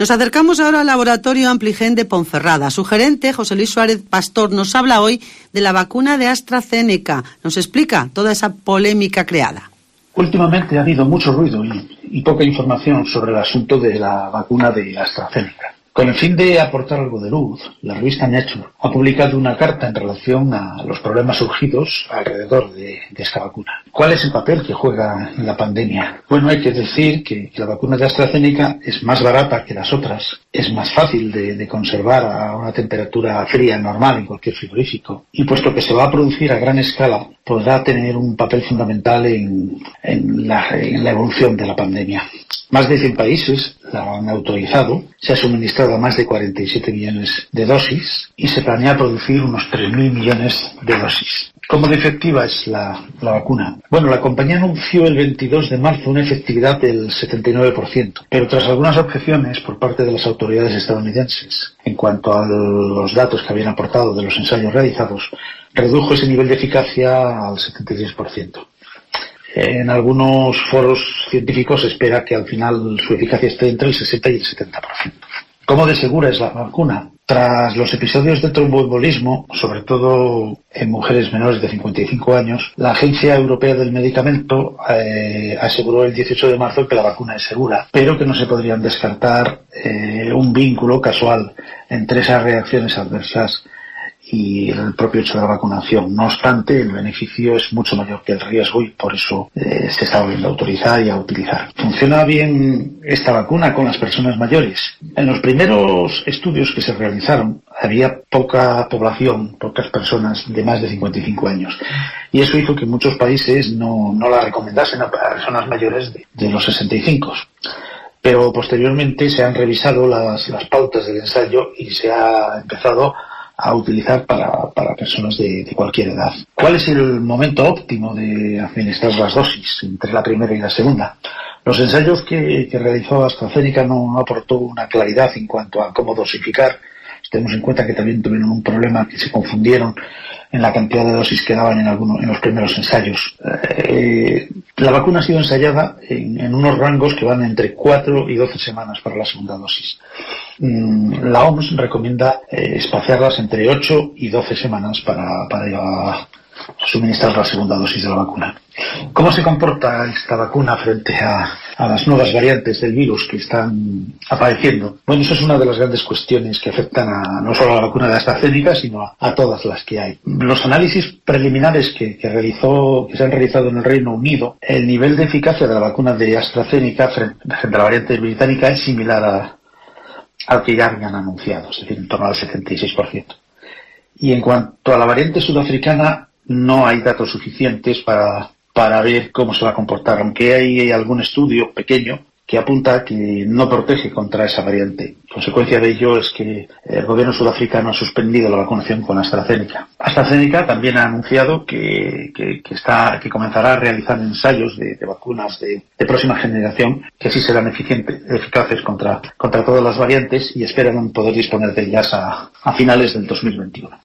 Nos acercamos ahora al laboratorio Ampligen de Ponferrada. Su gerente, José Luis Suárez Pastor, nos habla hoy de la vacuna de AstraZeneca. Nos explica toda esa polémica creada. Últimamente ha habido mucho ruido y poca información sobre el asunto de la vacuna de AstraZeneca. Con el fin de aportar algo de luz, la revista Nature ha publicado una carta en relación a los problemas surgidos alrededor de esta vacuna. ¿Cuál es el papel que juega en la pandemia? Bueno, hay que decir que la vacuna de AstraZeneca es más barata que las otras, es más fácil de conservar a una temperatura fría normal en cualquier frigorífico, y puesto que se va a producir a gran escala, podrá tener un papel fundamental en la evolución de la pandemia. Más de 100 países la han autorizado, se ha suministrado a más de 47 millones de dosis y se planea producir unos 3.000 millones de dosis. ¿Cómo de efectiva es la vacuna? Bueno, la compañía anunció el 22 de marzo una efectividad del 79%, pero tras algunas objeciones por parte de las autoridades estadounidenses en cuanto a los datos que habían aportado de los ensayos realizados, redujo ese nivel de eficacia al 76%. En algunos foros científicos se espera que al final su eficacia esté entre el 60 y el 70%. ¿Cómo de segura es la vacuna? Tras los episodios de tromboembolismo, sobre todo en mujeres menores de 55 años, la Agencia Europea del Medicamento aseguró el 18 de marzo que la vacuna es segura, pero que no se podrían descartar un vínculo casual entre esas reacciones adversas y el propio hecho de la vacunación. No obstante, el beneficio es mucho mayor que el riesgo y por eso se está volviendo a autorizar y a utilizar. ¿Funciona bien esta vacuna con las personas mayores? En los primeros estudios que se realizaron había poca población, pocas personas de más de 55 años. Y eso hizo que muchos países no la recomendasen a personas mayores de los 65. Pero posteriormente se han revisado las pautas del ensayo y se ha empezado a utilizar para personas de cualquier edad. ¿Cuál es el momento óptimo de administrar las dosis entre la primera y la segunda? Los ensayos que realizó AstraZeneca no aportó una claridad en cuanto a cómo dosificar. Tenemos en cuenta que también tuvieron un problema, que se confundieron en la cantidad de dosis que daban en los primeros ensayos. La vacuna ha sido ensayada en unos rangos que van entre 4 y 12 semanas para la segunda dosis. La OMS recomienda espaciarlas entre 8 y 12 semanas para suministrar la segunda dosis de la vacuna. ¿Cómo se comporta esta vacuna frente a las nuevas variantes del virus que están apareciendo? Bueno, eso es una de las grandes cuestiones que afectan no solo a la vacuna de AstraZeneca, sino a todas las que hay. Los análisis preliminares que se han realizado en el Reino Unido, el nivel de eficacia de la vacuna de AstraZeneca frente a la variante británica es similar al que ya habían anunciado, es decir, en torno al 76%. Y en cuanto a la variante sudafricana, no hay datos suficientes para ver cómo se va a comportar, aunque hay algún estudio pequeño que apunta a que no protege contra esa variante. Consecuencia de ello es que el gobierno sudafricano ha suspendido la vacunación con AstraZeneca. AstraZeneca también ha anunciado que comenzará a realizar ensayos de vacunas de próxima generación que sí serán eficaces contra todas las variantes y esperan poder disponer de ellas a finales del 2021.